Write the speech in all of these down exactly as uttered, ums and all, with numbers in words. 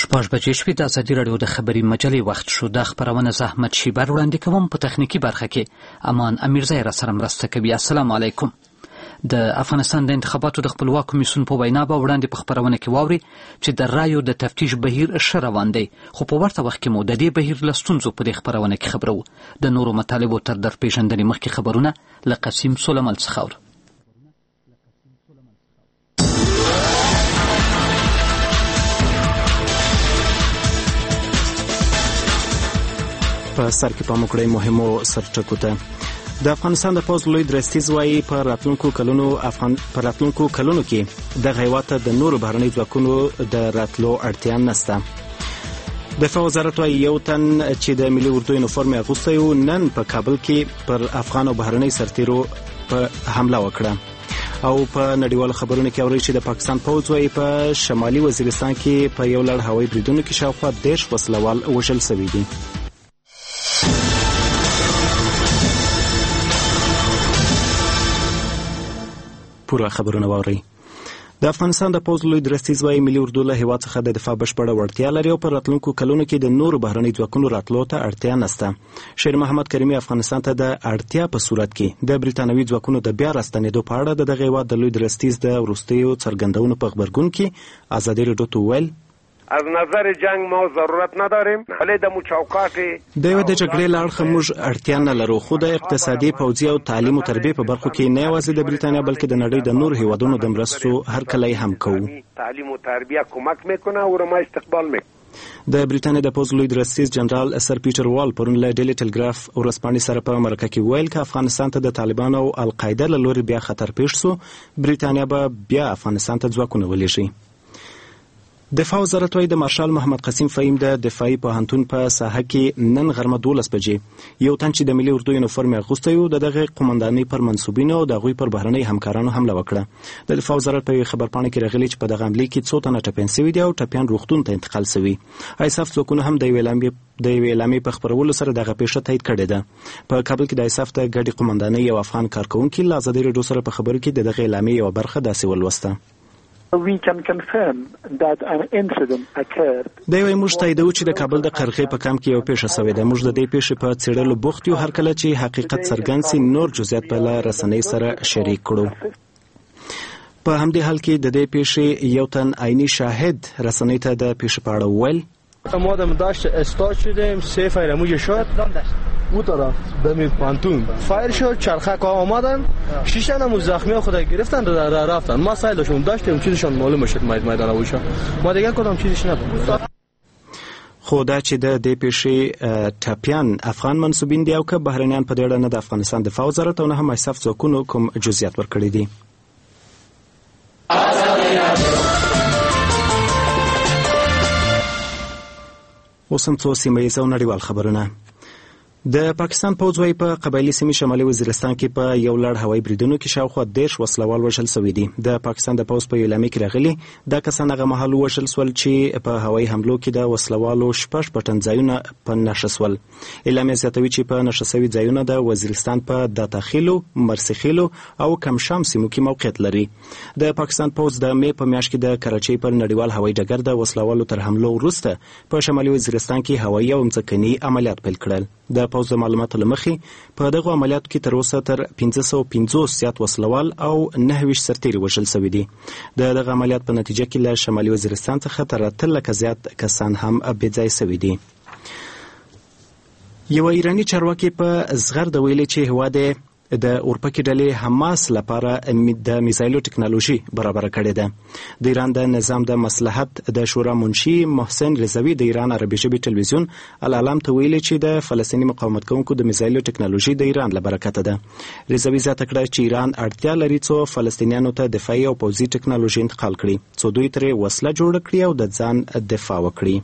شپږ بجې شوې. د ازادي راډیو د خبري مجلې وخت شو. د خبرونه زه احمد شیبر وړاندې کوم. په تخنیکي برخه کې امان امیرزی را سره مرسته کوي. السلام علیکم. د افغانستان د انتخاباتو د خپلواک کمیسیون په وینا به وړاندې په خبرونه کې واوري چې د رایو د تفتیش بهیر ښه روان دی، خو په ورته وخت کې مو د دې بهیر له ستونزو په دې خبرونه کې خبرو. د نورو مطالبو تر درپېژندنې مخکې خبرونه له قسیم سلیمل څخه اورو. په سر کې پام وکړئ مهمو سرټکو ته. د افغانستان د پوځ لوی درستیز وايي په راتلونکو کلونو افغان په راتلونکو کلونو کې د هیواد د نورو بهرنیو ځواکونو د راتلو اړتیا نشته. دفاع وزارت وايي یو تن چې د ملي اردو یونیفورم اغوستی و نن په کابل کې پر افغان او بهرنۍ سرتیرو په حمله وکړه. او په نړیوالو خبرونو کې اوري چې د پاکستان پوځ وايي په شمالي وزیرستان کې په یو لړ هوایي بریدونو کې شاوخوا دېرش وسلوال وژل شوي دي. پوره خبرونه واورئ. د افغانستان د پوځ لوی درستیز وايي ملي اردو له هیواد څخه د دفاع بشپړه وړتیا لري او په راتلونکو کلونو کې د نورو بهرنۍ ځواکونو راتلو ته اړتیا نشته. شیر محمد کریمي افغانستان ته د اړتیا په صورت کې د بریتانوي ځواکونو د بیا راستنېدو په اړه د دغه هیواد د لوی درستیز د وروستیو څرګندونو په غبرګون کې ازادي راډیو ته وویل از نظر جنگ ما ضرورت نداریم، ولی د مچوکات د یو د جګړې له اړخه موږ اړتیا نه لرو، خو د اقتصادي، پوځي او تعلیم او تربیې په برخو کې نه یوازې د بریتانیا بلکې د نړۍ د نورو هیوادونو د مرستو هرکلی هم کوو. تعلیم او تربیه کمک میکنه او ما استقبال میکنه. د بریتانیا د پوځ لوی درستیز جنرال سر پیټر وال پرون له ډیلی ټلګراف ورځپاڼې سره په مرکه کې ویل چې افغانستان ته د طالبانو او القاعده له لوري بیا خطر پیښ شو، بریتانیا به بیا افغانستان ته ځواکونه ولېږي. دفاع وزارت وايي د مارشال محمد قسیم فهیم د دفاعي پوهنتون په ساحه کې نن غرمه دولس بجې یو تن چې د ملي اردو یونیفورم اغوستی و د دغه قومندانۍ پر منسوبینو او د هغوی پر بهرنۍ همکارانو حمله وکړه. د دفاع وزارت په خبرپاڼه کې راغلي چې په دغه حملې کې څو تنه ټپیان شوي دي او ټپیان روغتون ته انتقال شوي. ایساف ځواکونه هم د یوې اعلامیې د یوې اعلامیې په خپرولو سره دغه پیښه تایید کړې ده. په کابل کې د ایساف د ګډې قومندانۍ یو افغان کارکوونکي له ازادي راډیو سره په خبرو کې د دغه اعلامیې یوه برخه داسې ولوسته. We can confirm that an incident occurred. دا یو موږ تاییدوو چې د کابل د قرغې په کمپ کې یو پیښه شوې ده. موږ د دې پیښې په څېړلو بوخت یو، هر کله چې حقیقت څرګند سي نور جزئیات په له رسنۍ سره شریک کړو. په همدې حال کې د دې پیښې یو تن عیني شاهد رسنۍ ته د پیښې په اړه وویل ما دم داشت استارت شدیم سه فایر موج شد او طرف دمی پانتون فایر شد چرخک ها آمدن شش تن از زخمی خود گرفتن و رفتن. ما سایل داشتیم داشتیم چیزشون معلوم شد مید میدان اوشا ما دیگه کدام چیزش نداشتیم. خو دا چې د دې پیښې ټپیان افغان منسوبین دي او که بهرنیان په دې اړه نه د افغانستان دفاع وزارت او نه هم ایساف ځواکونو کوم جزئیات ورکړي دي. اوس هم څو سیمه ییز او نړیوال خبرونه. د پاکستان پوځ وايي په قبایلي سیمې شمالي وزیرستان کې په یو لړ هوایي بریدونو کې شاوخوا دېرش وسلوال وژل شوي دي. د پاکستان د پوځ په یو اعلامیه کې راغلي دا کسان هغه مهال وژل شول چې په هوایي حملو کې د وسلوالو شپږ پټن ځایونه په نښه شول. اعلامیه زیاتوي چې په نښه شوي ځایونه د وزیرستان په داتاخیلو، مرسیخیلو او کمشام سیمو کې موقعیت لري. د پاکستان پوځ د مې په میاشت کې د کراچۍ پر نړیوال هوایي ډګر د وسلوالو تر حملو وروسته په شمالي وزیرستان کې هوایي او ځمکني عملیات پیل کړل. د پوځ د معلوماتو له مخې په دغه عملیاتو کې تر اوسه تر پنځه سوه پنځوس زیات وسلوال او نهه ویشت سرتیري وژل شوي دي. د دغه عملیات په نتیجه کې له شمالي وزیرستان څخه تر اته لکه زیات کسان هم بېځایه شوي دي. یو ایراني چارواکي په زغرده ویلي چې هیواد د اورپکي ډلې حماس لپاره د میزایلو ټکنالوژي برابره کړې ده. د ایران د نظام د مصلحت د شورا منشي محسن رضوي د ایران عربي ژبې ټلویزیون العالم ته ویلي چې د فلسطیني مقاومت کوونکو د میزایلو ټکنالوژي د ایران له برکته ده. رضوي زیاته کړه چې ایران اړتیا لري څو فلسطینیانو ته دفاعي او پوځي ټکنالوژي انتقال کړي څو دوی ترې وسله جوړه کړي او د ځان دفاع وکړي.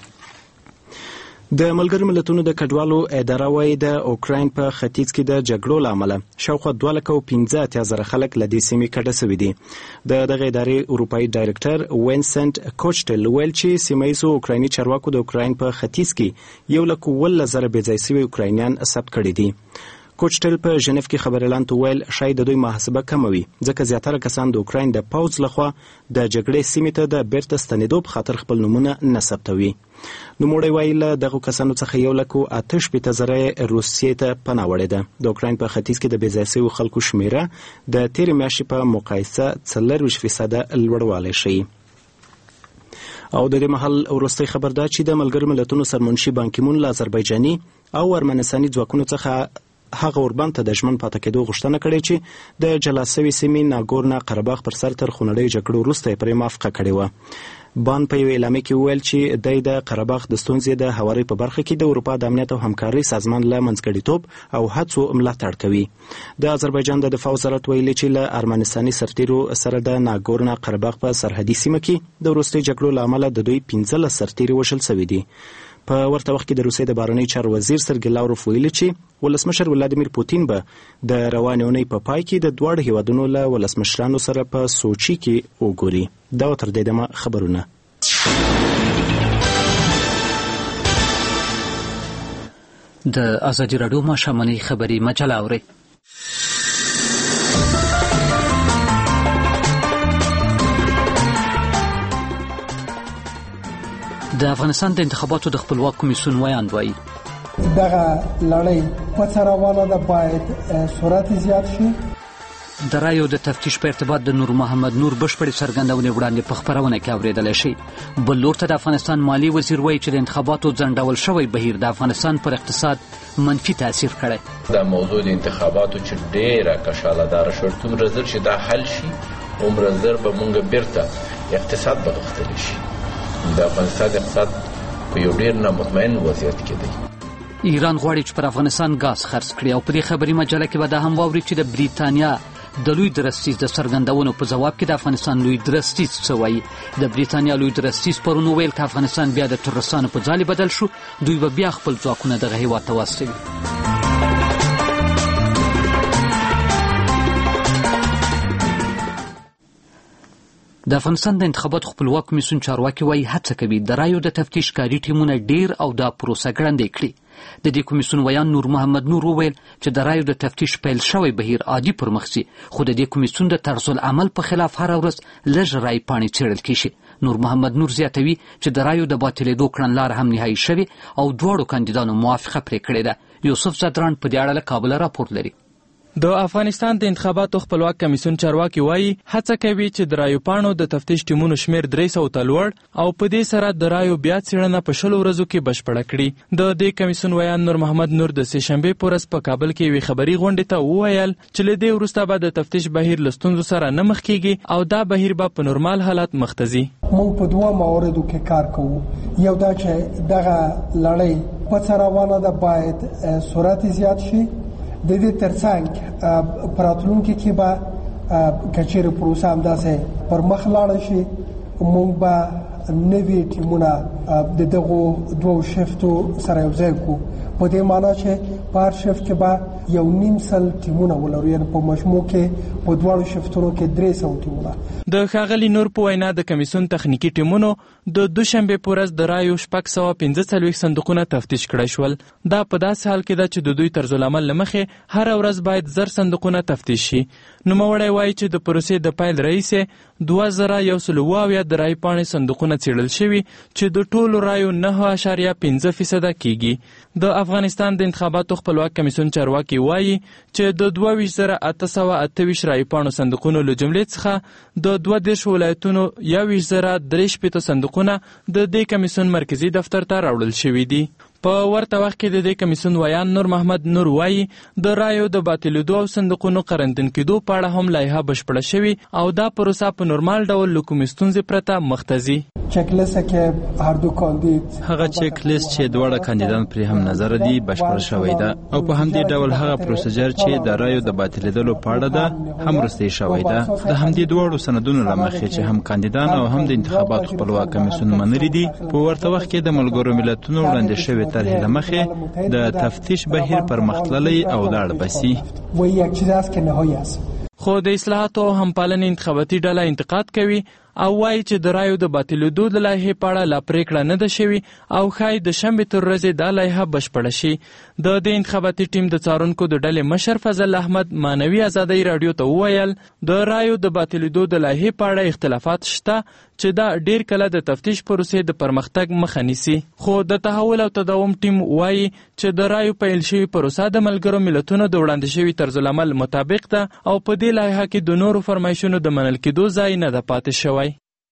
د ملګرو ملتونو د کډوالو اداره وايي د اوکراین په ختیځ کې د جګړو له امله شاوخوا دوه لکه او پنځه اتیا زره خلک له دې سیمې کډه شوي دي. د دغه ادارې اروپایي ډایرکټر وینسنټ کوچټل ویل چې سیمه ییزو اوکرایني چارواکو د اوکراین په ختیځ کې یو لک اوولس زره بېځایه شوي اوکراینیان ثبت کړي دي. کوچټل په ژنیف کې خبريالانو ته ویل شاید د دوی محاسبه کموي ځکه زیاتره کسان د اوکراین د پوځ لخوا د جګړې سیمې ته د بیرته ستنېدو په خاطر خپل نومونه نه ثبتوي. نوموړی وایي له دغو کسانو څخه یو لک اته شپېته زره روسیې ته پناه وړې ده. د اوکراین په ختیځ کې د بې ځای شویو خلکو شمیره د تېرې میاشتې په مقایسه څلرویشت فیصده لوړوالی ښیي. او د دې مهال وروستی خبر ده چې د ملګرو ملتونو سرمنشي بان کی مون له آذربایجاني او ارمنستاني ځواکونو څخه هغه اوربند ته د ژمن پاتې کېدو غوښتنه کړې چې د جلا سوي سیمې ناګورنا قرهباغ پر سر تر خونړۍ جګړو وروسته یې پرې موافقه کړې وه. بان په یو اعلامیه کې وویل چې دی د قرهباغ د ستونزې د هواري په برخه کې د اروپا د امنیت او همکارۍ سازمان له منځګړیتوب او هڅو ملاتړ کوي. د آذربایجان د دفاع وزارت ویلي چې له ارمنستاني سرتیرو سره د ناګورنا قرهباغ په سرحدي سیمه کې د وروستۍ جګړو له امله د دوی پنځلس سرتیري وژل شوي دي. په ورته وخت کې د روسیې د بهرنی چارو وزیر سرګی لاوروف ویلي چې ولسمشر ولادیمیر پوتین به د روانې اونۍ په پای کې د دواړو هیوادونو له ولسمشرانو سره په سوچي کې وګوري. دا تر دې دمه خبرونه. د ازادي راډیو ماښامنۍ خبري مجله اورئ. د افغانستان د انتخاباتو د خپلواک کمیسیون ویاند وایي دغه لړۍ په روانه ده باید سرعت زیات شي. د رایو د تفتیش په ارتباط د نور محمد نور بشپړې څرګندونې وړاندې په خپرونه کې اورېدلی شي. بل لور ته د افغانستان مالي وزیر وایي چې د انتخاباتو ځنډول شوی بهیر د افغانستان پر اقتصاد منفي تاثیر کړی. دا موضوع د انتخاباتو چې ډېره کشالهداره شوه څومره زر چې دا حل شي عمره زر به مونږ بیرته اقتصاد به غښتلی شي. د افغانستان اقتصاد په یو ډېر نامطمئن وضعیت کې دی. ایران غواړي چې پر افغانستان ګاز خرڅ کړي او په دې خبري مجله کې به دا هم واوري چې د بریتانیا د لوی درستیز د څرګندونو په ځواب کې د افغانستان لوی درستیز څه وایي. د بریتانیا لوی درستیز پرون وویل که افغانستان بیا د ترورستانو په ځالې بدل شو دوی به بیا خپل ځواکونه دغه هېواد ته واستوي. د افغانستان د انتخاباتو خپلواک کمیسیون چارواکي وایي هڅه کوي د رایو د تفتیش کاري ټیمونه ډیر او دا پروسه ګړندۍ کړي. د دې کمیسیون ویان نور محمد نور وویل چې د رایو د تفتیش پیل شوی بهیر عادي پرمخ ځي خو د دې کمیسیون د طرز العمل په خلاف هره ورځ لږ رای پاڼې څېړل کېږي. نور محمد نور زیاتوي چې د رایو د باطلېدو کړنلاره هم نهایي شوې او دواړو کاندیدانو موافقه پرې کړې ده. یوسف زدران په دې اړه له کابله راپور لري. د افغانستان د انتخاباتو خپلواک کمیسیون چارواکي وایي هڅه کوي چې د رایو پاڼو د تفتیش ټیمونو شمیر درې سوه ته لوړ او په دې سره د رایو بیا څېړنه په شلو ورځو کې بشپړه کړي. د دې کمیسیون ویان نور محمد نور د سې شنبې په ورځ په کابل کې یوې خبري غونډې ته وویل چې له دې وروسته به د تفتیش بهیر له ستونزو سره نه مخ کېږي او دا بهیر به په نورمال حالت مخ ته ځي. موږ په دوه مواردو کې کار کوو. یو دا چې دغه لړۍ په روانه ده باید سرعت زیات شي. د دې ترڅنګ په راتلونکي کې به که چیرې پروسه همداسې پر مخ لاړه شي موږ به نوي ټیمونه د دغو دوو شفتو سره یوځای کړو. په دې معنا چې په هر شفت کې به یو نیم سل ټیمونه ولرو یعنې په مجموع کې په دواړو شفتونو کې درې سوه ټیمونه. د ښاغلي نور په وینا د کمیسیون تخنیکي ټیمونو د دوشنبې په ورځ د رایو شپږ سوه پنځه څلوېښت صندوقونه تفتیش کړای شول. دا په داسې حال کې ده چې د دوی طرزالعمل له مخې هره ورځ باید زر صندوقونه تفتیش شي. نوموړی وایي چې د پروسې د پیل راهیسې دوه زره یو سل اووه اویا د رایې پاڼې صندوقونه څېړل شوي چې د ټولو رایو نهه اعشاریه پنځه فیصده کیږي. د افغانستان د انتخاباتو خپلواک کمیسیون چارواکي وایي چې د دوه ویشت زره اته سوه اته ویشت رایې پاڼو صندوقونو له جملې څخه د دوه دېرش ولایتونو یو ویشت زره درې شپېته صندوقونه د دې کمیسیون مرکزي دفتر ته راوړل شوي دي. په ورته وخت کې د دې کمیسیون ویان نور محمد نور وایي د رایو د باطلېدو او صندوقونو قرنطین کېدو په اړه هم لایحه بشپړه شوې او دا پروسه په نورمال ډول له کومې ستونزې پرته مخ ته ځي. هغه چیک لیست چې دواړه کاندیدان پرې هم نظر دي بشپړ شوی ده او په همدې ډول هغه پروسیجر چې د رایو د باطلېدلو په اړه ده هم وروستی شوی ده. د همدې دواړو سندونو له مخې چې هم کاندیدان او هم د انتخاباتو خپلواک کمیسیون منلي دي په ورته وخت کې د ملګرو ملتونو وړاندې شوې طرحې له مخې د تفتیش بهیر پرمختللی او لاړ بسي. خو د اصلاحاتو او همپالنې انتخاباتي ډله انتقاد کوي او وایي چې د رایو د باطلېدو د لایحې په اړه لا پرېکړه نه ده شوې او ښایي د شنبې تر ورځې دا لایحه بشپړه شي. د دې انتخاباتي ټیم د څارونکو د ډلې مشر فضل احمد معنوي ازادۍ راډیو ته وویل د رایو د باطلېدو د لایحې په اړه اختلافات شته چې دا ډیر کله د تفتیش پروسې د پرمختګ مخه نیسي. خو د تحول او تداوم ټیم وایي چې د رایو پیل شوې پروسه د ملګرو ملتونو د وړاندې شوي طرزالعمل مطابق ده او په دې لایحه کې د نورو فرمایشونو د منل کېدو ځای نه ده پاتې شوی.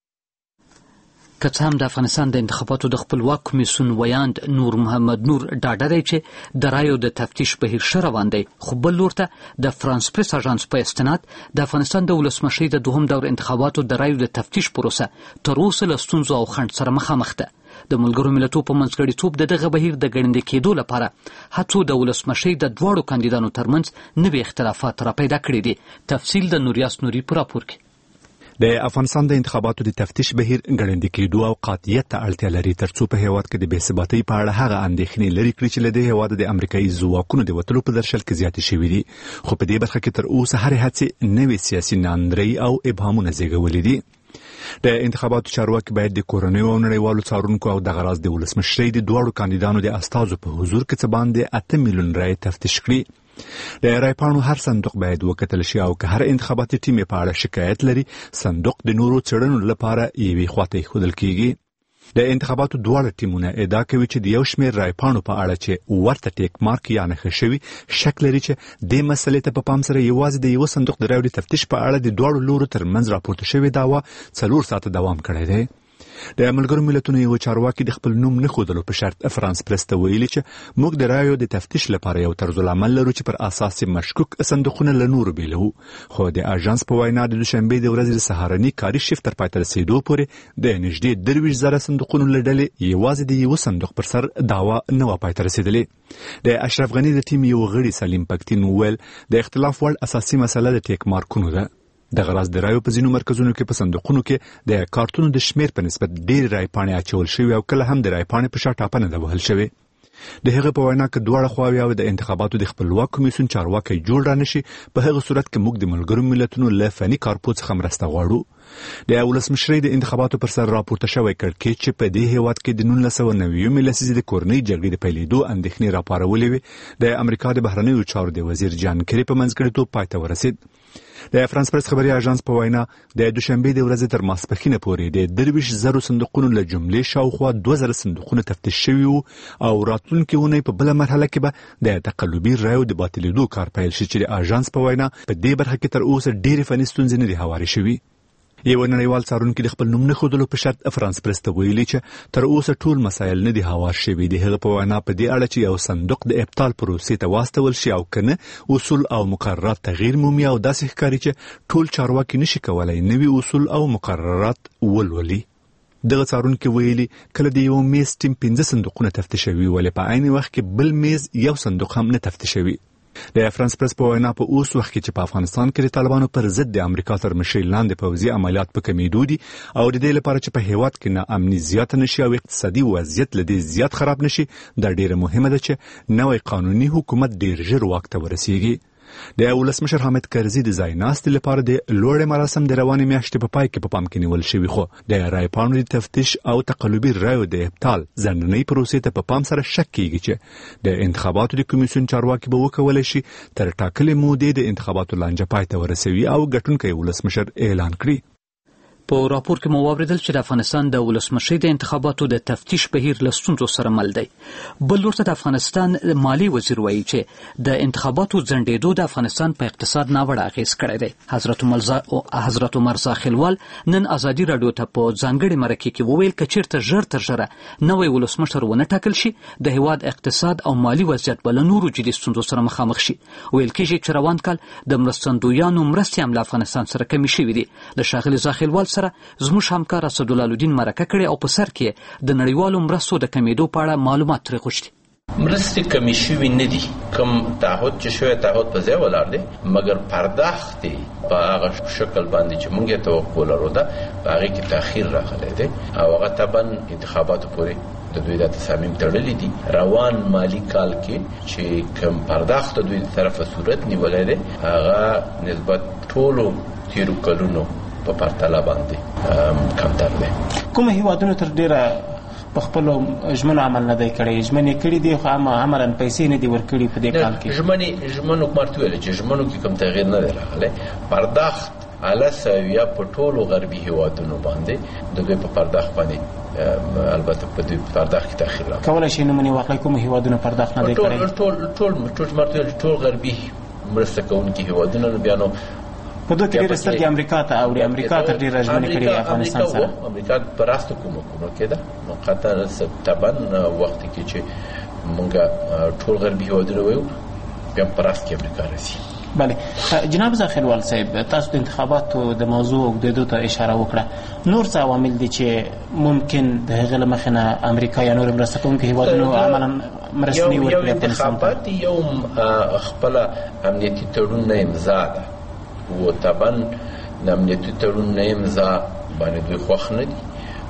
که څه هم د افغانستان د انتخاباتو د خپلواک کمیسیون ویاند نور محمد نور ډاډه دی چې د رایو د تفتیش بهیر ښه روان دی، خو بل لور ته د فرانس پریس اژانس په استناد د افغانستان د ولسمشرۍ د دوهم دور انتخاباتو د رایو د تفتیش پروسه تر اوسه له ستونزو او خنډ سره مخامخ ده. د ملګرو ملتونو په منځګړیتوب د دغه بهیر د ګړندي کېدو لپاره هڅو د ولسمشرۍ د دواړو کاندیدانو ترمنځ نوي اختلافات را پیدا کړي دي. تفصیل د نوریاس نوري په راپور کې. د افغانستان د انتخاباتو د تفتیش بهیر ګړندي کېدو او قاطعیت ته اړتیا لري ترڅو په هیواد کې د بې ثباتۍ په اړه هغه اندېښنې لرې کړي چې له دې هیواده د امریکایي ځواکونو د وتلو په درشل کې زیاتې شوي دي. خو په دې برخه کې تر اوسه هرې هڅې نوې سیاسي ناندرۍ او ابهامونه زېږولي دي. د انتخاباتو چارواکي باید د کورنیو او نړیوالو څارونکو او دغه راز د ولسمشرۍ د دواړو کاندیدانو د استازو په حضور کې څه باندې اته میلیون رایې تفتیش کړي. د رایپاڼو هر صندوق باید وکتل شي او که هر انتخاباتي ټیم په اړه شکایت لري صندوق د نورو څېړنو لپاره یوې خواته ایښودل کیږي. د انتخاباتو دواړه ټیمونه ادعا کوي چې د یو شمېر رایپاڼو په اړه چې ورته ټیک مارک یا نښه شوي شک لري چې دې مسلې ته په پام سره یوازې د یوه صندوق د رایو د تفتیش په اړه د دواړو لورو ترمنځ راپورته شوې دعوا څلور ساعته دوام کړی دی. د ملګرو ملتونو یو چارواکي د خپل نوم نه ښودلو په شرط فرانس پریس ته ویلي چې موږ د رایو د تفتیش لپاره یو طرزالعمل لرو چې پر اساس مشکوک صندوقونه له نورو بیلوو. خو د اژانس په وینا د دوشنبې د ورځې د سهارني کاري شیفت تر پای ته رسېدو پورې د نږدې درویشت زره صندوقونو له ډلې یوازې د یوه صندوق پر سر دعوا نه وه پای ته رسېدلې. د اشرف غني د ټیم یو غړي سلیم پکتین وویل د اختلاف وړ اساسي مسله د ټیک مارکونو ده. د غراز د رایو په ځینو مرکزونو کې په صندوقونو کې د کارتونو د شمیر په نسبت ډېر رایپاڼې اچول شوي او کله هم د رایپاڼې په شا ټاپنه ده وهل شوې. د هغه په وینا که دواړه خواوې او د انتخاباتو د خپلواک کمیسیون چارواکی جوړ را نشي په هغه صورت کې موږ د ملګرو ملتونو له فني کارپو څخه مرسته غواړو. د ولسمشرۍ د انتخاباتو پر سر راپورته شوی کړکېچ چې په دې هیواد کې د نولس سوه نوي لسیزې د کورنۍ جګړې د پیلېدو اندېښنې راپارولې وې د امریکا د بهرنیو چارو د وزیر جان کری په منځګړیتوب پای ته ورسېد. د فرانس پریس خبري اژانس په وینا د دوشنبې د ورځې تر ماسپښینه پورې د درویشت زرو صندوقونو له جملې شاوخوا دوه زره صندوقونه تفتیش شوي وو او راتلونکې اونۍ په بله مرحله کې به د تقلبي رایو د باطلېدو کار پیل شي چې د اژانس په وینا په دې برخه کې تر اوسه ډېرې فني ستونزې نه دي هوارې شوي. یو نړیوال څارونکي د خپل نوم نه ښودلو په شرط فرانس پریس ته ویلي چې تر اوسه ټول مسایل نه دي هوار شوي. د هغه په وینا په دې اړه چې یو صندوق د ابطال پروسې ته واستول شي او کنه اصول او مقررات تغییر مومي او داسې ښکاري چې ټول چارواکي نشي کولای نوي اصول او مقررات ولولي. دغه څارونکي ویلي کله د یو میز ټیم پنځه صندوقونه تفتیشوي ولې په عین وخت کې بل میز یو صندوق هم نه تفتیشوي. د فرانس پریس په وینا په اوس وخت کې چې په افغانستان کې د طالبانو پر ضد د امریکا تر مشرۍ لاندې پوځي عملیات په کمیدو دي او د دې لپاره چې په هیواد کې ناامني زیاته نشي او اقتصادي وضعیت له دې زیات خراب نشي دا ډیره مهمه ده چې نوی قانوني حکومت ډیر ژر واک ته ورسیږي. د ولسمشر حامد کرزي د ځای ناستې لپاره د لوړې مراسم د روانې میاشتې په پای کې په پام کې نیول شوي خو د رایپاڼو د تفتیش او تقلبي رایو د ابطال ځانګړنۍ پروسې ته په پام سره شک کیږي چې د انتخاباتو د کمیسیون چارواکي به وکولی شي تر ټاکلې مودې د انتخاباتو لانجه پای ته ورسوي او ګټونکی ولسمشر اعلان کړي. په راپور کې مو واوریدل چې د افغانستان د ولسمشرۍ د انتخاباتو د تفتیش بهیر له ستونزو سره مل دی. بل لورته د افغانستان مالی وزیر وایي چې د انتخاباتو ځنډېدو د افغانستان په اقتصاد ناوړه اغېز کړی دی. حضرت عمر حضرت عمر زاخیلوال نن ازادي راډیو ته په ځانګړې مرکې کې وویل که چیرته ژر تر ژره نوی ولسمشر ونه ټاکل شي د هیواد اقتصاد او مالي وضعیت به له نورو جدي ستونزو سره مخامخ شي. ویل کېږي چې روان کال د مرستندویانو مرستې هم له افغانستان سره کمې شوي دي. د ښاغلي زاخیلوال سره زموږ همکار اسدالله الدین مرکه کړې او په سر کې د نړیوالو مرستو د کمیدو په اړه معلومات ترې غوښتي. مرستې کمی شوي نه دي، کوم تعهد چې شوی تعهد په ځای ولاړ دی، مګر پرداخت دی په هغه شکل باندې چې موږ یې توقع لرو ده په هغې کې تاخیر راغلی دی او هغه طبعا انتخاباتو پورې د دوی د تصامیم تړلي دي. روان مالی کال کې چې کوم پرداخت دوی د طرفه صورت نیولی دی هغه نسبت ټولو تیرو کلونو په پرتله باندې کمتر دی. کوم هیوادونو تر ډیره په خپل ژمنو عمل نه دی کړی؟ ژمنې کړي دي خو هم عملاً پیسې نه دي ورکړي په دې کال کې. ژمنې ژمنو کومارت ویل چې ژمنو کې کوم تغییر نه دی راغلی. پرداخت اعلی سویه په ټولو غربي هیوادونو باندې د دوی په پرداخت باندې البته په دې پرداخت کې تاخیر راغلی. کولای شي نومونه واقعي کوم هیوادونو پرداخت نه دی کړی؟ ټول ټول ټول ټول غربي مرسته کوونکي هیوادونه بیا نو په دوی کې ډېره سترګې امریکا ته اوړي. امریکا تر ډېره ژمنې کړي افغانستان سره. امریکا په راستو کومه کومه کې ده نو قطر سبتبن وخت کې چې موږ ټول غربي هیوادونه وایو بیا په راست کې امریکا راځي. بله جناب زاخیلوال صاحب، تاسو د انتخاباتو د موضوع اوږدېدو ته اشاره وکړه. نور څه عوامل دي چې ممکن د هغې له مخې نه امریکا یا نور مرسته کوونکي هیوادونو عملاً مرستې ورکړي افغانستان ته؟ انتخابات یو خپله امنیتي تړون نه امضا ده و طبعا د امنیتي تړون نه امضا باندې دوی خوښ نه دي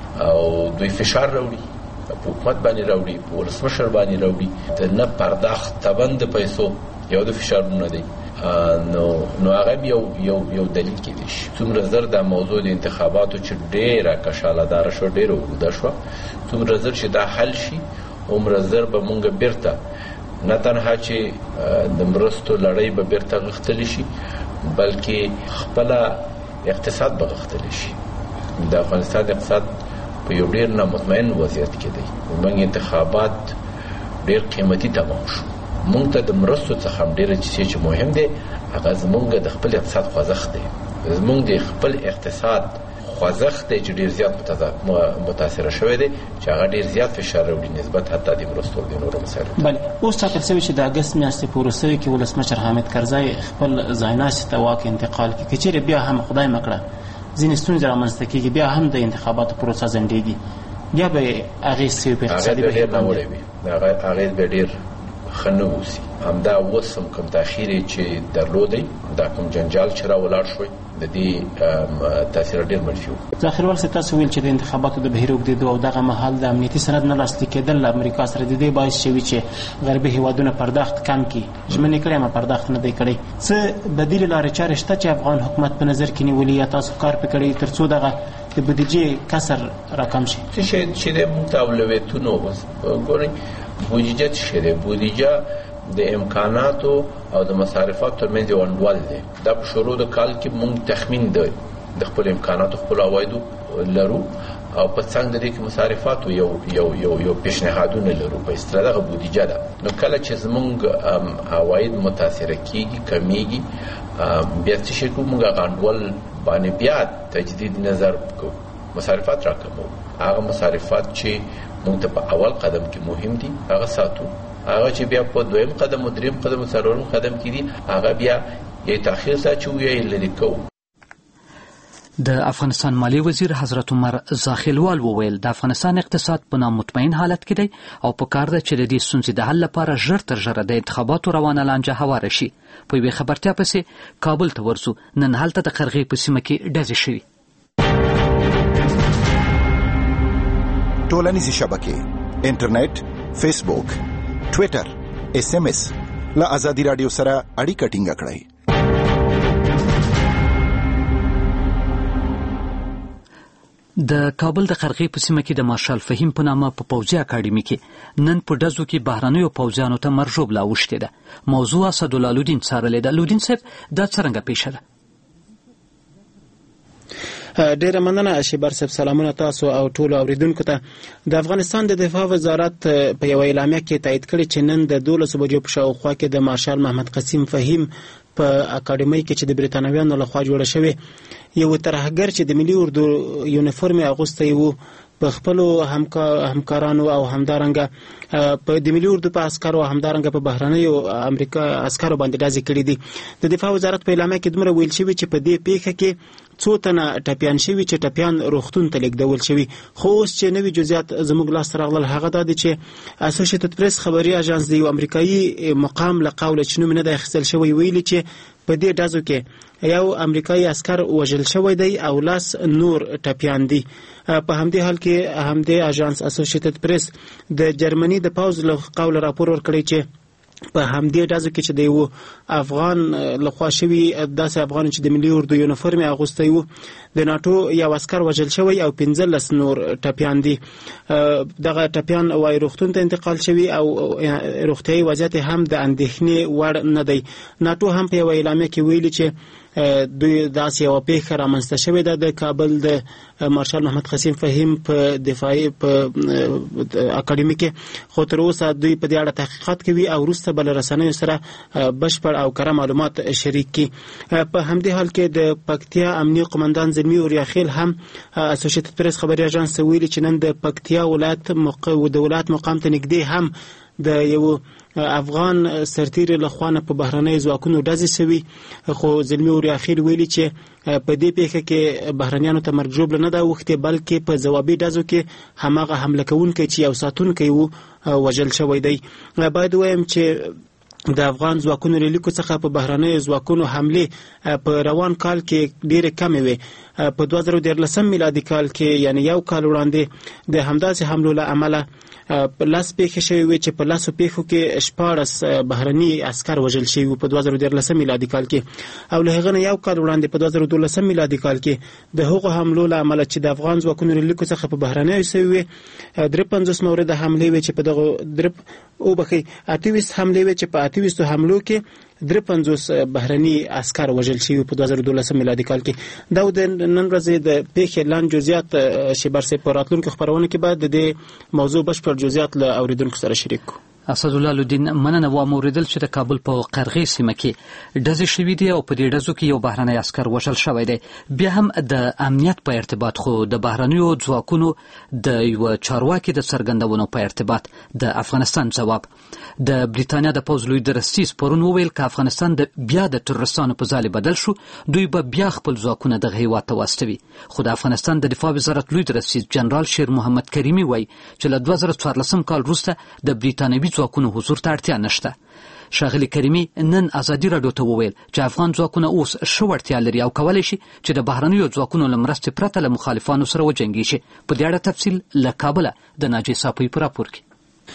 او دوی فشار راوړي په حکومت باندې راوړي، په ولسمشر باندې راوړي. د نه پرداخت طبعا د پیسو یو د فشارونه دی. نو نو هغه یو یو یو دلیل کېدی شي. څومره زر دا موضوع د انتخاباتو چې ډېره کشالهداره شوه، ډېره اوږده شوه، څومره زر چې دا حل شي عمره زر به مونږ بیرته نه تنها چې د مرستو لړۍ به بیرته غښتلی شي بلکې خپله اقتصاد به غښتلی شي. د افغانستان اقتصاد په یو ډېر نامطمئن وضعیت کې دی. زموږ انتخابات ډېر قیمتي تمام شو. مونږ ته د مرستو څخه هم ډېره چې چې مهم دی هغه زمونږ د خپل اقتصاد خوځښت دی. زمونږ د خپل اقتصاد خوځښت دی چې ډېر زیات متاثره شوی دی چې هغه ډېر زیات فشار راوړي نسبت حتی د مرستو د نورو مسایلو. بله اوس ټاکل شوي چې د اګست میاشتې په وروستیو کې ولسمشر حامد کرزی خپل ځایناستي ته واک انتقال کړي. که چېرې بیا هم خدای مه کړه ځینې ستونزې رامنځته کېږي، بیا هم د انتخاباتو پروسه ځنډېږي، بیا به اغېز څه وي په اقتصادي بهیر باندې؟ اغېز به ډېر ښه نه اوسي. همدا اوس هم کوم تاخیر چې درلودی، دا کوم جنجال چې راولاړ شوی، د دې تاثیر ډېر منفي و. ظاهروال صاحب، تاسو ویل چې د انتخاباتو د بهیر اوږدېدو او دغه مهال د امنیتي سند نه لاسلیک کېدل له امریکا سره د دې باعث شوي چې غربي هیوادونه پرداخت کم کړي. ژمنې کړې اما پرداخت نه دی کړی. څه بدیلې لارې چارې شته چې افغان حکومت په نظر کې نیولي یا تاسو کار پرې کړی تر څو دغه د بودیجې کسر راکم شي؟ چې د موږ ته اولویتونو ګورئ، بودیجه څه شی دی؟ بودیجه د امکاناتو او د مصارفاتو ترمنځ یو انډول دی. دا په شروع د کال کې موږ تخمین د د خپل امکاناتو خپل عوایدو لرو او په څنګ د دې کې مصارفاتو یو یو یو یو پیشنهادونه لرو. په اصطلاح دغه بودیجه ده. نو کله چې زموږ عواید متاثره کېږي، کمیږي، بیا څه شی کوو؟ موږ هغه انډول باندې بیا تجدید نظر کوو، مصارفات راکمو. هغه مصارفات چې موږ ته په اول قدم کې مهم دي هغه ساتو. هغه چې بیا په دویم قدم او دریم قدم او څلورم قدم کې دي هغه بیا یې تاخیر ساتو یا یې لرې کوو. د افغانستان مالی وزیر حضرت عمر زاخیلوال وویل د افغانستان اقتصاد په نامطمئن حالت کې دی او په کار ده چې د دې ستونزې د حل لپاره ژر تر ژره د انتخاباتو روانه لانجه هواره شي. په یوې خبرتیا پسې کابل ته ورځو. نن هلته د قرغې په سیمه کې ډزې شوي. ټولنیزې شبکې، انټرنیټ، فیسبوک، ټویټر، ایس ایم ایس له ازادي راډیو سره اړیکه ټینګه کړئ. د کابل د قرغې په سیمه کې د مارشال فهیم په نامه په پوځي اکاډمي کې نن په ډزو کې بهرنیو پوځیانو ته مرژوبله اوښتې ده. موضوع اسدالله لودین څارلې ده. لودین صاحب، دا څرنګه پیښه ده؟ ډیره مننه شیبر صاحب. سلامونه تاسو او ټولو اوریدونکو ته. د افغانستان د دفاع وزارت په یو اعلامیه کې تایید کړی چې نن د دولسو بجو په شاوخوا کې د مارشال محمد قسیم فهیم په اکاډمۍ کې چې د بریتانویانو لخوا جوړه شوې یو ترهګر چې د ملي اردو یونیفورم اغوستی و په خپل همکارانو او همدارنګه په د ملي اردو په عسکرو او همدارنګه په بهرنیو امریکا عسکرو باندې ډزې کړې دي. د دفاع وزارت په اعلامیه کې دومره ویل شوي چې په دې پیښه کې څو تنه ټپیان شوي چې ټپیان روغتون ته لیږدول شوي. خو اوس چې نوي جزئیات زموږ لاسته راغلل هغه دا دی چې اسوسییټډ پریس خبري اژانس د یو امریکایي مقام له قوله چې نوم نه دی اخیستل شوی ویلي چې په دې ډزو کې یو امریکایي عسکر وژل شوی دی او لاس نور ټپیان دي. په همدې حال کې همدې اژانس اسوسییټډ پریس د جرمني د پوځ له قوله راپور ورکړی چې په همدې ډزو کې چې د یو افغان لخوا شوي داسې افغان چې د ملي اردو یونیفورم اغوستی و د ناتو یو عسکر وژل شوی او پنځلس نور ټپیان دي. دغه ټپیان وای روغتون ته انتقال شوي او روغتیايي وضعیت هم د اندېښنې وړ نه دی. ناتو هم په یو اعلامیه کې ویلي چې دوی داسې یو پیښه رامنځته شوې ده د کابل د مارشال محمد قسیم فهیم په دفاعي په اکاډمي کې، خو تر اوسه دوی په دې اړه تحقیقات کوي او وروسته بل رسنیو سره بشپړ او کره معلومات شریک کړي. په همدې حال کې د پکتیا امنیه قومندان زلمی اوریاخیل هم اسوسییټډ پریس خبري اژانس ویلي چې نن د پکتیا ولایت موقع د ولایت مقام ته نږدې هم د یو افغان سرتیر لخوانه په بهرنۍ ځواکونو ډزې شوي، خو زلمی اوریاخیل ویلي چې په دې پیښه کې بهرنیانو ته مرګ ژوبله نه ده اوښتې، بلکې په ځوابي ډزو کې هماغه حمله کوونکی چې یو ساتونکی و وژل شوی دی. باید ووایم چې د افغان ځواکونو له لیکو څخه په بهرنیو ځواکونو حملې په روان کال کې ډېرې کمې وې. په دوه زره دیارلسم میلادي کال کې یعنی یو کال وړاندې د همداسې حملو له امله لاس پیښې شوې وې چې په لاسو پیښو کې شپاړس بهرني عسکر وژل شوي وو په دوه زره دیارلسم میلادي کال کې، او له هغه نه یو کال وړاندې په دوه زره دولسم میلادي کال کې د هغو حملو له امله چې د افغان ځواکونو له لیکو څخه په بهرنیو شوې وې درې پنځوس مورده حملې وې چې په دغه درې اوبخي اته ویشت حملې وې چې په اته ویشت حملو کې درې پنځوس بهرني عسكر وژل شوي په دوه زره دولسم میلادي کال کې. دا د نن ورځې د پیښې لاندې جزئیات شیبر سي په راتلونکو خبرونه کې بعد د موضوع بشپړ جزئیات له اوریدونکو سره شریک کو. اسدالله لودین مننه و موریدل چې د کابل په قرغې سیمه کې ډزې شوې دي او په دې ډزو کې یو بهرنی عسكر وژل شوی دی. بیا هم د امنیت په ارتباط خو د بهرنیو ځواکونو د یو چارواکي د څرګندونو په ارتباط د افغانستان ځواب د بریتانیا د پوز لوی درستیز پرون وویل چې افغانستان د بیا د تروریستانو په ځای بدل شو، دوی به بیا خپل ځواکونه د هیواد ته واستوي. خو د افغانستان د دفاع وزارت لوی درستیز جنرال شیر محمد کریمی وایي چې له دوه زره څوارلسم کال وروسته د بریتانوي ځواکونو حضور ته اړتیا نشته. ښاغلي کریمي نن ازادي راډیو ته وویل چې افغان ځواکونه اوس ښه وړتیا لري او کولی شي چې د بهرنیو ځواکونو له مرستې پرته له مخالفانو سره وجنګېږي. په دې اړه تفصیل له کابله د ناجي صافی په راپور کې.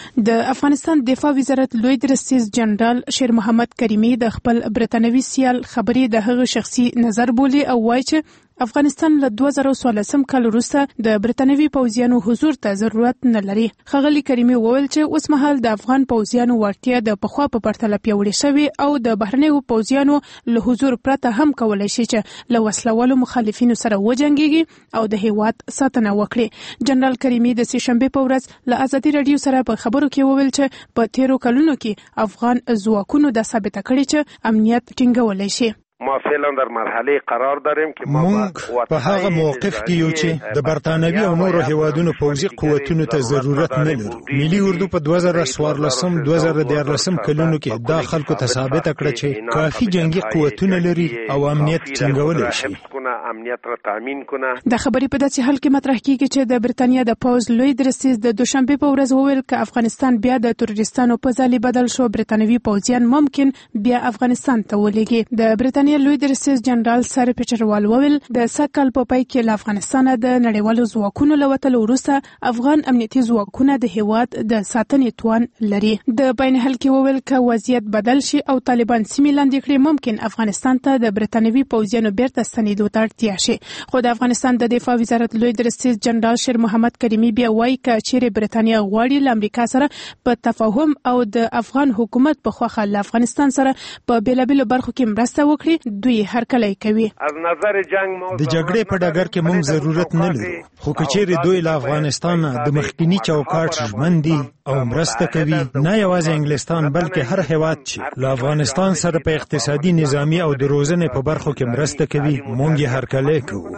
د افغانستان دفاع وزارت لوی درستیز جنرال شیر محمد کریمی د خپل برتانوي سیال خبرې د هغه شخصي نظر بولي او وایي چې افغانستان له دوه زره څوارلسم کال وروسته د برتانوي پوځیانو حضور ته ضرورت نه لري. ښاغلي کریمي وویل چې اوس مهال د افغان پوځیانو وړتیا د پخوا په پرتله پیاوړې شوې او د بهرنیو پوځیانو له حضور پرته هم کولی شي چې له وسلوالو مخالفینو سره وجنګېږي او د هیواد ساتنه وکړي. جنرال کریمي د سې شنبې په ورځ له ازادي راډیو سره په خبرو کې وویل چې په تیرو کلونو کې افغان ځواکونو دا ثابته کړې چې امنیت ټینګولی شي. ما فعلا در مرحله قرار داریم که ما مونږ په هغه موقف کې یو چې د برتانوي او نورو هیوادونو پوځي قوتونو ته ضرورت نه لرو. ملي اردو په دوه زره څوارلسم دوه زره دیارلسم کلونو کې دا خلکو ته ثابت کړ چې کافي جنگي قوتونه لري او امنیت ټینګولی شي. امنیت را تامین کنه. د خبرې په داسې حال کې مطرح کیږي چې د برتانیا د پوز لوی درستیز د دوشنبه په ورځ وویل چې افغانستان بیا د تروریستانو په ځای بدل شو، برتانوي پوځیان ممکن بیا افغانستان ته ولېږي. د برتانیا لوی درستیز جنرال سر پیټروال وویل د سکهال په پای کې له افغانستان د نړیوالو ځواکونو له وتلو وروسته افغان امنیتي ځواکونه د هیواد د ساتنې توان لري. د بین حل کې وویل چې وضعیت بدل شي او طالبان سیمې لاندې کړي ممکن افغانستان ته د برتانوي پوځیانو بیرته ستنېدو ته اړتیا شي. خو د افغانستان د دفاع وزارت لوی درستیز جنرال شیر محمد کریمی بیا وایي چې چیرې برتانیا غواړي له امریکا سره په تفاهم او د افغان حکومت په خوښه له افغانستان سره په بیلابیلو برخو کې مرسته وکړي، دوی هر کله کوي. از نظر جنگ د جګړې په ډګر کې موږ ضرورت نه لرو، خو کچېرې دوی له افغانستان د مخکینی چوکاټ ژمن دي او مرسته کوي، نه یوازې انګلستان بلکې هر هیواد چې له افغانستان سره په اقتصادي، نظامی او د روزنې په برخو کې مرسته کوي موږ هر کله کوو.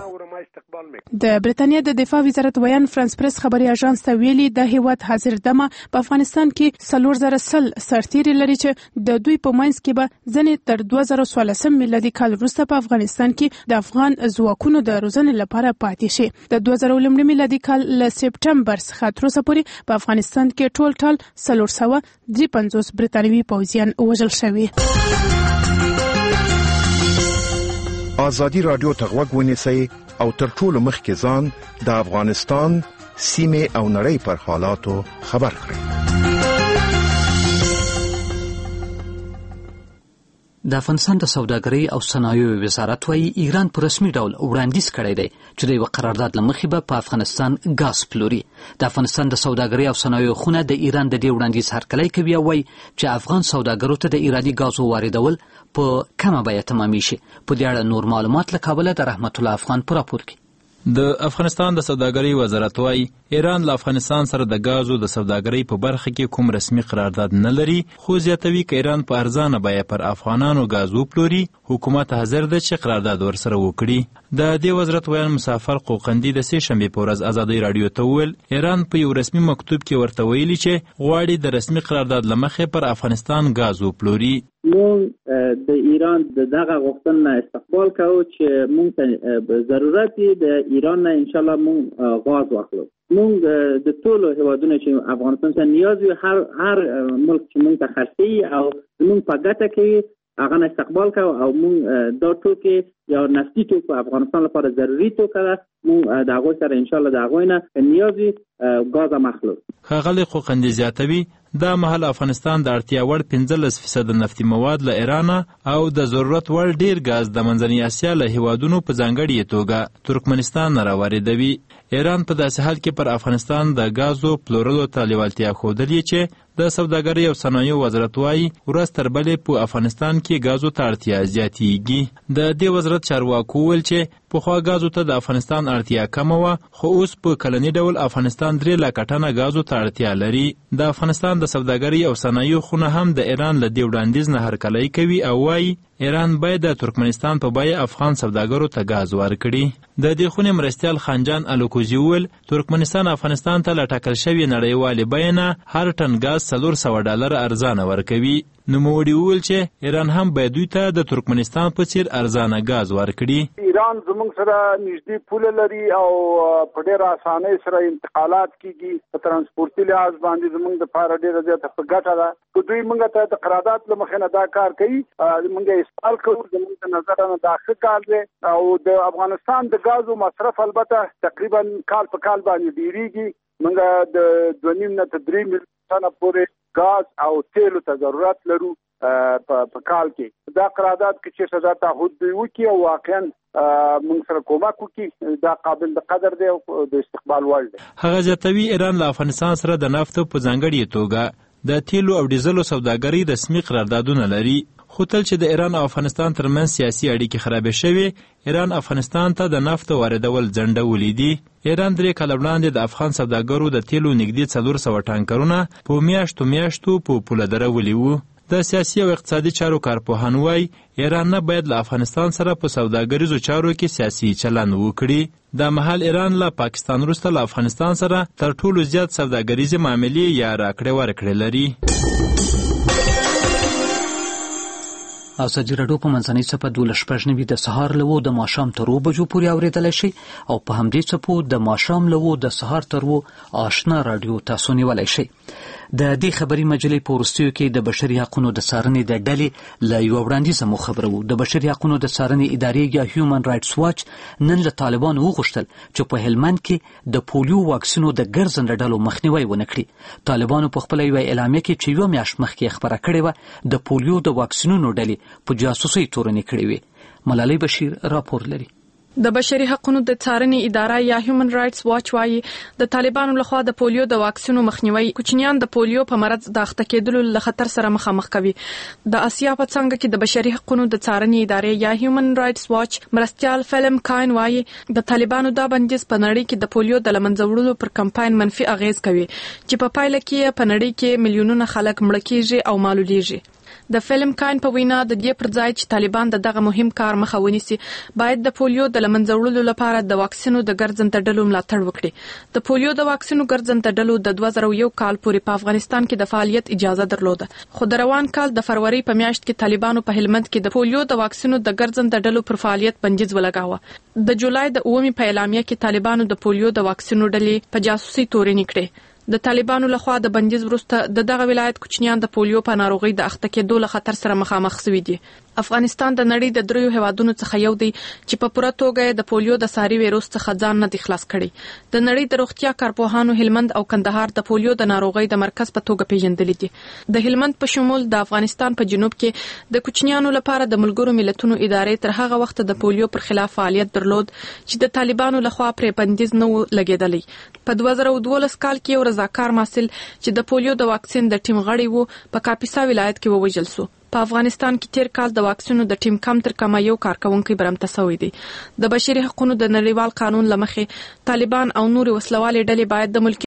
د برتانیا د دفاع وزارت ویان فرانس پریس خبري اژانس ته ویلي د هیواد حاضر دمه په افغانستان کې څلور زره سل سرتیري لري چې د دوی په منځ کې به ځنې تر دوه زره څوارلسم میلادي کال وروسته په افغانستان کې د افغان ځواکونو د روزنې لپاره پاتې شي. د دوه زره لومړي میلادي کال له سپټمبر څخه تر اوسه پورې په افغانستان کې ټول ټال څلور سوه درې پنځوس برتانوي پوځیان وژل شوي. ازادي راډیو ته غوږ ونیسئ او تر ټولو مخکې ځان د افغانستان سیمه او نړۍ پر حالاتو خبر کړئ. د افغانستان د سوداګرۍ او صنایعو وزارت وايي ایران په رسمي ډول وړاندیز کړی دی چې د یو قرارداد له مخې به په افغانستان ګاز پلوري. د افغانستان د سوداګرۍ او صنایعو خونه د ایران د دې وړاندیز هرکلی کوي او وايي چې افغان سوداګرو ته د ایراني ګازو واردول په کمه بیه تمامي شي. په دې اړه نور معلومات له کابله د رحمت الله افغان په راپور کې. د افغانستان د سوداګرۍ وزارت وايي ایران له افغانستان سره د ګازو د سوداګرۍ په برخه کې کوم رسمي قرارداد نه لري، خو زیاتوي که ایران په ارزانه بیه پر افغانانو ګاز وپلوري، حکومت حاضر ده چې قرارداد ورسره وکړي. د دې وزارت ویان مسافر قوقندي د سې شنبې په ورځ ازادۍ راډیو ته وویل ایران په یو رسمي مکتوب کې ورته ویلي چې غواړي د رسمي قرارداد له مخې پر افغانستان ګاز وپلوري. مونږ د ایران د دغه غوښتنه استقبال کوو چې مونږ ته ضرورت دی د ایران نه انشاءالله مونږ غاز واخلو. مونږ د ټولو هیوادونو چې افغانستان ته نیاز وي هر هر ملک چې مونږ ته خرڅوي او مونږ په ګټه کې هغه نه استقبال کوو او مونږ دا ټوکې یا نفتي توکو افغانستان لپاره ضروري توکه ده، مونږ د هغوی سره انشاءالله د هغوی نه نیاز وي ګاز هم اخلو. ښاغلی قوقندي زیاتوي دا مهال افغانستان د اړتیا وړ پنځلس فیصد نفتي مواد له ایران او د ضرورت وړ ډیر ګاز د منځنۍ اسیا له هیوادونو په ځانګړې توګه ترکمنستان نه راواردوي. ایران په داسې حال کې پر افغانستان د ګازو پلورلو ته لیوالتیا ښودلې چې د سوداګرۍ او صنایعو وزارت وايي ورځ تر بلې په افغانستان کې ګازو ته اړتیا زیاتیږي. د دې وزارت چارواکو وویل چې پخوا ګازو ته د افغانستان اړتیا کمه وه، خو اوس په کلني ډول افغانستان درې لکه ټنه ګازو ته اړتیا لري. د افغانستان د سوداګرۍ او صنایعو خونه هم د ایران له دې وړاندیز نه هرکلی کوي او وايي ایران باید د ترکمنستان په بیه افغان سوداګرو ته ګاز ورکړي. د دې خونې مرستیال خانجان الوکوزي وویل ترکمنستان افغانستان ته له ټاکل شوې نړیوالې بیې نه هر ټن ګاز څلور سوه ډالر ارزانه ورکوي. نوموړي وویل چې ایران هم باید دوی ته د ترکمنستان په څیر ارزانه ګاز ورکړي. ایران زموږ سره نږدې پوله لري او په ډېره اسانۍ سره انتقالات کیږي. په ترانسپورتي لحاظ باندې زموږ دپاره ډېره زیاته په ګټه ده. که دوی موږ ته د قرارداد له مخې نه دا کار کوي موږ یې استقبال کوو. زموږ د نظره نه دا ښه کار دی او د افغانستان د ګازو مصرف البته تقریبا کال په کال باندې ډېرېږي. موږ د دوه نیم نه تر درې میلیون ټنه پورې ګاز او تیلو ته ضرورت لرو په کال کې. دا قرارداد کې چې دا تعهد دوی وکړي او واقعا موږ سره کومک وکړي دا قابل د قدر دی او د استقبال وړ دی. هغه زیاتوي ایران له افغانستان سره د نفتو په ځانګړې توګه د تیلو او ډیزلو سوداګرۍ رسمي قراردادونه لري، خو تل چې د ایران او افغانستان ترمنځ سیاسي اړیکې خرابې شوې ایران افغانستان ته د نفتو واردول ځنډولي دي. ایران درې کاله وړاندې د افغان سوداګرو د تیلو نږدې څلور سوه ټانکرونه په میاشتو میاشتو په پوله درولي وو. د سیاسي او اقتصادي چارو کارپوهان وایي ایران نه باید له افغانستان سره په سوداګریزو چارو کې سیاسي چلند وکړي. دا مهال ایران له پاکستان وروسته له افغانستان سره تر ټولو زیات سوداګریزې معاملې یا راکړې ورکړې لري. ازادي راډیو په منځنۍ څپه دولس شپږ نوي د سهار له اوو د ماښام تر اوو بجو پورې اورېدلی شئ او په همدې څپو د ماښام له اوو د سهار تر اوو آشنا راډیو تاسو نیولی شئ. د دې خبري مجلې په وروستیو کې د بشري حقونو د څارنې د ډلې له یوه وړاندیزه مو خبروو. د بشري حقونو د څارنې ادارې یا هیومن رایټس واچ نن له طالبانو وغوښتل چې په هلمند کې د پولیو واکسینو د ګرځنده ډلو مخنیوی ونه کړي. طالبانو په خپله یوه اعلامیه کې چې یوه میاشت مخکې خبره کړې وه د پولیو د واکسینونو ډلې په جاسوسۍ تورنې کړې وې. ملالۍ بشیر راپور لري. د بشري حقونو د څارنې اداره یا هیومن رایټس واچ وايي د طالبانو لخوا د پولیو د واکسینو مخنیوي کوچنیان د پولیو په مرض د اخته کېدلو له خطر سره مخامخ کوي. د اسیا په څنګه کې د بشري حقونو د څارنې ادارې یا هیومن رایټس واچ مرستیال فلم کاین وايي د طالبانو دا بندیز په نړۍ کې د پولیو د لمنځه وړلو پر کمپاین منفي اغیز کوي چې په پایله کې په نړۍ کې میلیونونه خلک مړه کیږي او معلولیږي. د فلم کاین په وینا د دې پر ځای چې طالبان د دغه مهم کار مخه ونیسي باید د پولیو د لمنځه وړلو لپاره د واکسینو د ګرځنده ډلو ملاتړ وکړي. د پولیو د واکسینو ګرځنده ډلو د دوه زره یو کال پورې په افغانستان کې د فعالیت اجازه درلوده، خو د روان کال د فروری په میاشت کې طالبانو په هلمند کې د پولیو د واکسینو د ګرځنده ډلو پر فعالیت بندیز ولګاوه. د جولای د اوومې په اعلامیه کې طالبانو د پولیو د واکسینو ډلې په جاسوسي تورنې کړې. د طالبانو لخوا د بندیز وروسته د دغه ولایت کوچنیان د پولیو په ناروغۍ د اخته کېدو له خطر سره مخامخ شوي دي. افغانستان د نړۍ د دریو هیوادونو څخه یو دی چې په پوره توګه د پولیو د ساري وایروس څخه ځان نه دی خلاص کړی. د نړۍ د روغتیا کارپوهانو هلمند او کندهار د پولیو د ناروغۍ د مرکز په توګه پیژندل دي. د هلمند په شمول د افغانستان په جنوب کې د کوچنیانو لپاره د ملګرو ملتونو ادارې تر هغه وخت د پولیو پر خلاف فعالیت درلود چې د طالبانو لخوا پرې بندیز نه لګیدلی. په دوه زره دولس کال کې یو رضاکار محصل چې د پولیو د واکسین د ټیم غړی وو په کاپیسا ولایت کې ووژل شو. په افغانستان کې تیر کال د واکسینو د ټیم کم تر کمه یو کارکونکي برمته شوی دی. د بشري حقوقو د نړیوال قانون لمخې طالبان او نور وسلوالې ډلې باید د ملکي